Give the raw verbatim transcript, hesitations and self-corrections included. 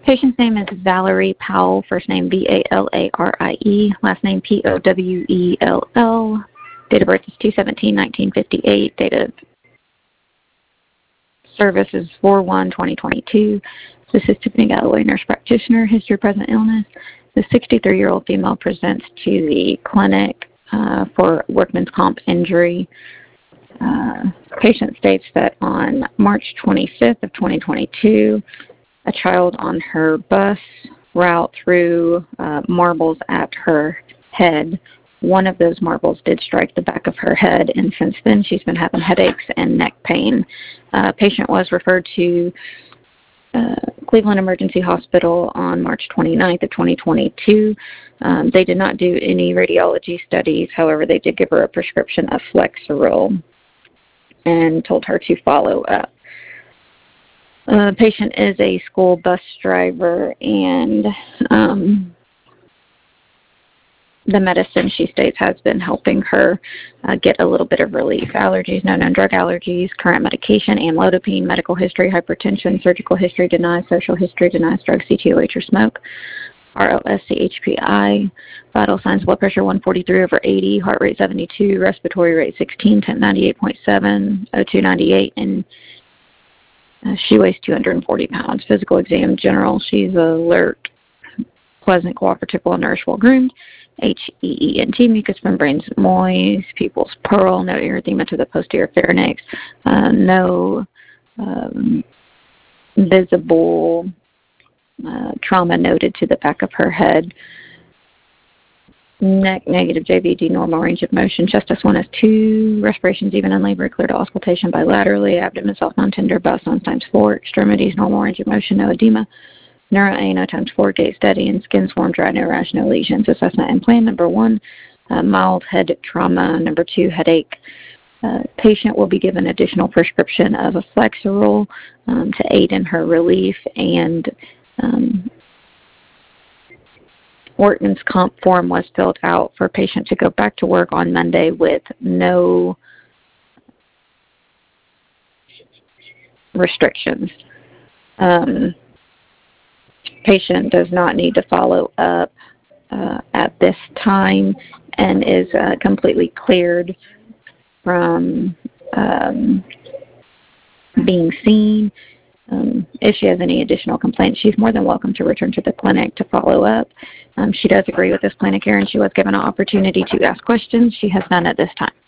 Patient's name is Valerie Powell, first name V A L A R I E, last name P O W E L L. Date of birth is two seventeen nineteen fifty-eight. Date of service is four one twenty twenty-two. This is Tiffany Galloway, nurse practitioner. History of present illness. The sixty-three-year-old female presents to the clinic uh, for workman's comp injury. Uh, patient states that on March twenty-fifth of twenty twenty-two, a child on her bus route threw uh, marbles at her head. One of those marbles did strike the back of her head, and since then she's been having headaches and neck pain. Uh, patient was referred to uh, Cleveland Emergency Hospital on March twenty-ninth of twenty twenty-two. Um, they did not do any radiology studies. However, they did give her a prescription of Flexeril and told her to follow up. Uh, the patient is a school bus driver, and um, the medicine, she states, has been helping her uh, get a little bit of relief. Allergies, no known drug allergies, current medication, amlodipine, medical history, hypertension, surgical history denied, social history denies, drugs, C T O H or smoke, R L S, C H P I, vital signs, blood pressure one forty-three over eighty, heart rate seventy-two, respiratory rate sixteen, temp ninety-eight point seven, O two ninety-eight, and uh, she weighs two hundred forty pounds. Physical exam, general, she's alert, pleasant, cooperative, well-nourished, well-groomed. H E E N T, mucous membranes moist, pupils pearl, no erythema to the posterior pharynx, uh, no um, visible uh, trauma noted to the back of her head. Neck negative, J V D, normal range of motion. Chest S one, S two, respirations even in labor, clear to auscultation bilaterally. Abdomen soft, non-tender, bowel sounds times four. Extremities, normal range of motion, no edema. Neuro A N O times four, gait steady, and skin swarm dry, no rash, no lesions. Assessment and plan. Number one, uh, mild head trauma. Number two, headache. Uh, patient will be given additional prescription of a Flexeril um, to aid in her relief, and um, workman's comp form was filled out for patient to go back to work on Monday with no restrictions. Um, patient does not need to follow up uh, at this time and is uh, completely cleared from um, being seen. Um, if she has any additional complaints, she's more than welcome to return to the clinic to follow up. Um, she does agree with this plan of care, and she was given an opportunity to ask questions. She has none at this time.